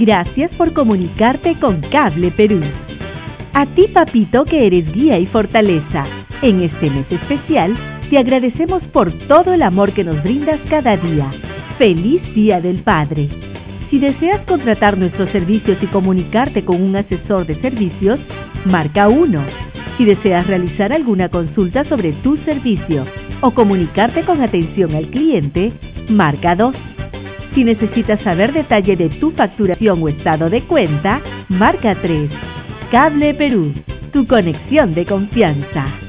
Gracias por comunicarte con Cable Perú. A ti, papito, que eres guía y fortaleza. En este mes especial, te agradecemos por todo el amor que nos brindas cada día. ¡Feliz Día del Padre! Si deseas contratar nuestros servicios y comunicarte con un asesor de servicios, marca 1. Si deseas realizar alguna consulta sobre tu servicio o comunicarte con atención al cliente, marca 2. Si necesitas saber detalle de tu facturación o estado de cuenta, marca 3. Cable Perú, tu conexión de confianza.